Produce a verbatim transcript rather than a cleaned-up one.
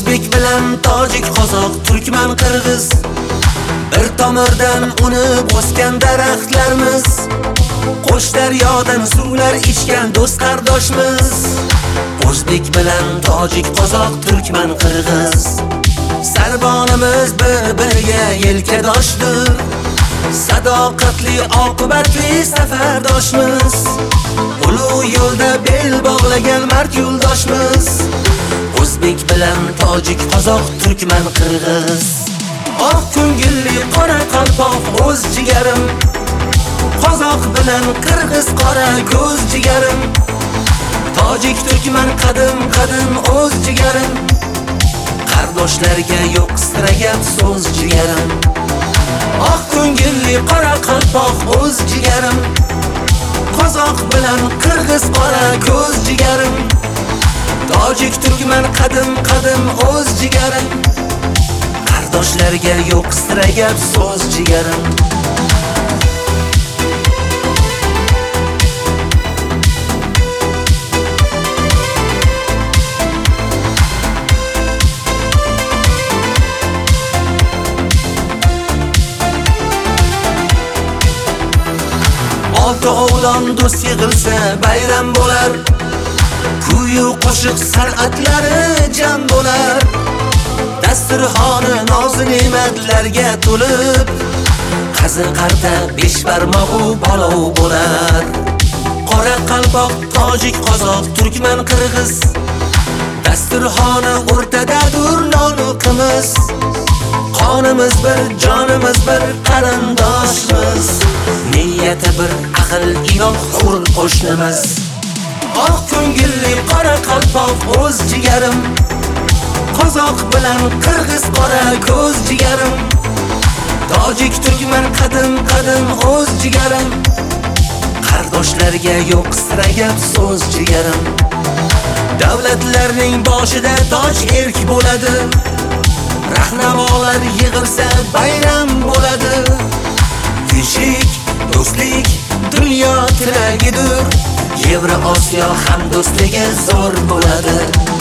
o'zbek bilan tojik, qozoq, turkman, qirg'iz bir tomirdan unib o'sgan daraxtlarimiz. Qo'sh daryodan suvlar ichgan do'st qardoshmiz. O'zbek bilan tojik, qozoq, turkman, qirg'iz sarbonimiz bir-biriga yelkadoshdir. Sadoqatli, oqibatli safardoshmiz. Ulug' yo'lda bel bog'lagan mard yo'ldoshmiz. O'zbek bilan tojik, qozoq, turkman, qirg'iz. Oq ko'ngilli qora qalpoq o'z jigarim, qozoq bilan qirg'iz qora ko'z jigarim. Tojik, turkman qadim qadim o'z jigarim. Qardoshlarga yo'q sira gap so'z jigarim. Oq ko'ngilli qora qalpoq o'z jigarim, qozoq bilan qirg'iz qora ko'z jigarim. Tojik, turkman qadim qadim o'z jigarim. Qardoshlarga yo'q sira gap so'z jigarim. Olti o'g'lon do'st yig'ilsa bayram bo'lar. Kuyu qo'shiq san'atlari jam bo'lar. Dasturxoni noz ne'matlarga to'lib, qazir qarta besh barmog'u palov bo'lar. Qora qalpoq, tojik, qozoq, turkman, qirg'iz dasturxoni o'rtadadir nonu qimiz. Qonimiz bir, jonimiz bir, qarindoshmiz. Niyati bir, aql iloh hur qo'shnimiz. Oq ko'ngilli qora qalpoq o'z jigarim, qozoq bilan qirg'iz qora ko'z jigarim. Tojik, turkman qadim qadim o'z jigarim. Qardoshlarga yo'q sira gap so'z jigarim. Davlatlarning boshida toj erk bo'ladi. Rahnavolar yig'ilsa bayram bo'ladi. Tinchlik, do'stlik dunyo tiragidir. Yevroosiyo hamdo'stligi zo'r bo'ladi.